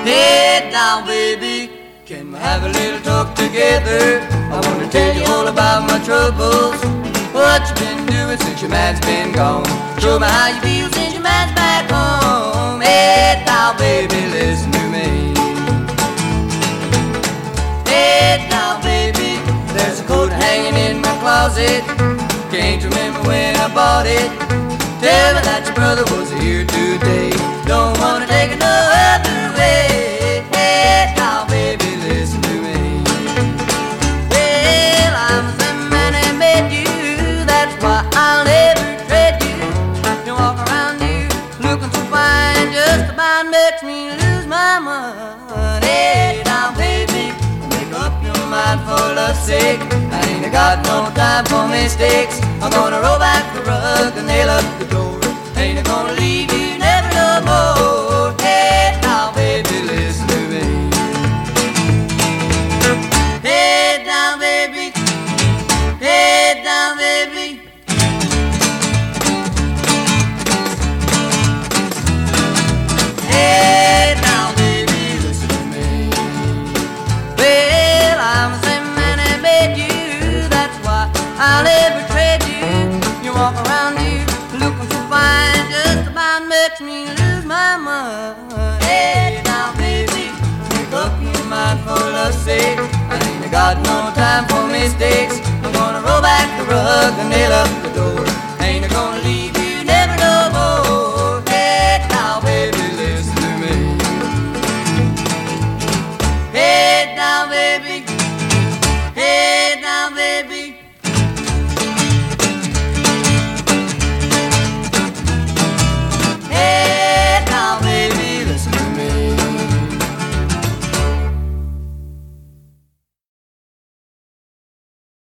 Hey now, baby, can we have a little talk together? I want to tell you all about my troubles. What you been doing since your man's been gone? Show me how you feel since your man's back home. Hey now, baby, listen to me. Hey now, baby, there's a coat hanging in my closet. Can't remember when I bought it. Tell me that your brother was here today. Don't wanna take it no other way. Hey now, baby, listen to me. Well, I'm the man that made you. That's why I'll never trade you. You walk around you looking so fine, just about makes me lose my mind. Hey now, baby, make up your mind for love's sake. I ain't got no time for mistakes. I'm gonna roll back the rug and nail up the door. Ain't gonna leave you never no more. Hey now, baby, listen to me. Hey now, baby. Hey now, baby. Hey now, baby, listen to me. Well, I'm the same man that made you. That's why I'll never trade you. You walk around you looking so fine, just about makes me lose my mind. Hey now, baby, make up your mind for love's sake. I ain't got no time for mistakes. I'm gonna roll back the rug and nail up the door. Ain't gonna leave you never no more. Hey now, baby, listen to me. Hey now, baby.